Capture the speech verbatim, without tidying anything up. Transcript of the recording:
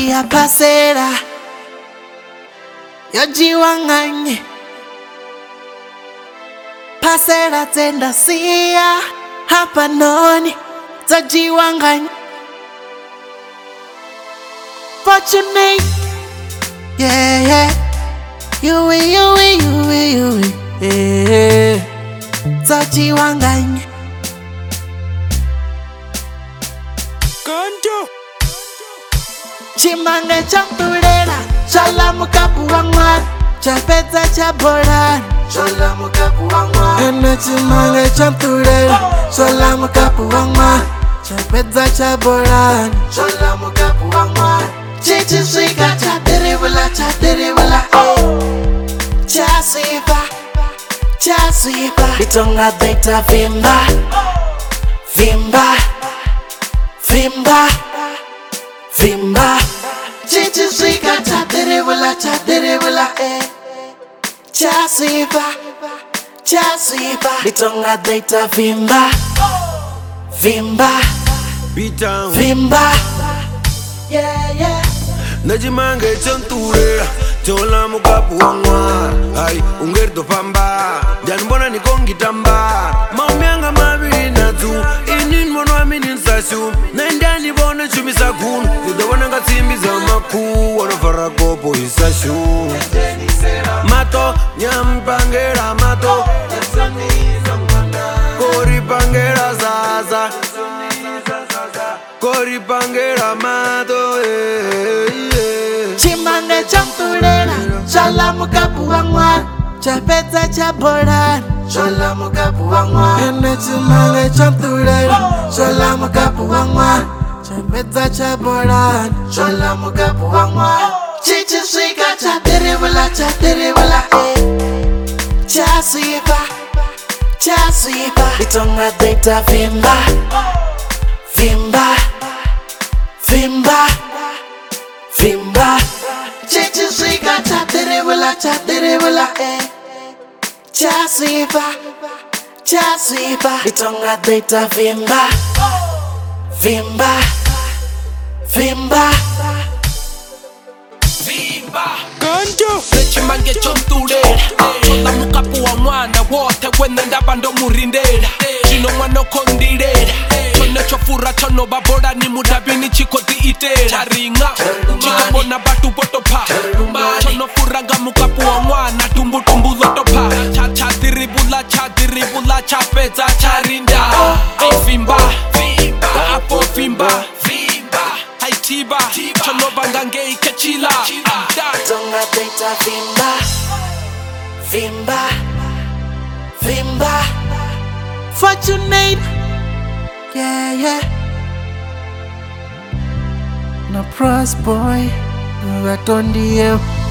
Maria Pasera Yojiwanganye Pasera tenda siya hapa noni Zajiwanganye Fortunate Yeah yeah You we you we you we you we Yeah Zajiwanganye Kanto Chimange champurera Shala mukapu wangwa Chapeza chaboran Shala mukapu wangwa Ene chimange champurera Shala mukapu wangwa Chapeza chaboran Shala mukapu wangwa Chichi swika chateribula chateribula Chasipa Chasipa Bitonga data vimba Vimba Vimba Vimba Chichi swika chateribula chateribula eh Chasipa Chasipa Bitonga data vimba Vimba Beatdown Vimba Yeah yeah Najimange chanturera Chola mukapu wangwa Ay, ungerdo pamba Janbona ni kongi tamba Maumianga mabiri natu Inin mono aminin sashu Naindani bona chumisa kunu Yudawana ngatimbi za maku Wana farakopo isashu Mato, nyampangera mato Kori pangera zaza Kori pangera mato eh, yeah. Chimange champurera Shala mukapu wangwa Chapeza chaboran Shala mukapu wangwa Ene chimange champurera Shala mukapu wangwa Chapeza chaboran Shala mukapu wangwa Chichi swika chateribula chateribula eh Chasipa Chasipa Bitonga data vimba Vimba Vimba Vimba Chichi swika chateribula chateribula eh Chasipa Chasipa Bitonga data vimba Vimba Vimba Kanto Chimange chonturera Chola mukapu wa mwana wote Wene ndabando murindera Chino mwana kondirera Chone chofura chono babora ni mudabini chiko di itera Charinga Chiko mona batu botopa Chono furanga mukapu wa mwana Tumbu tumbu lotopa Cha cha diribula cha diribula Cha peza charinda Ay vimba Apo vimba Tiba, chono bangange ikechila Bitonga data vimba Vimba Vimba Fortunate Yeah yeah No pros boy Ratondi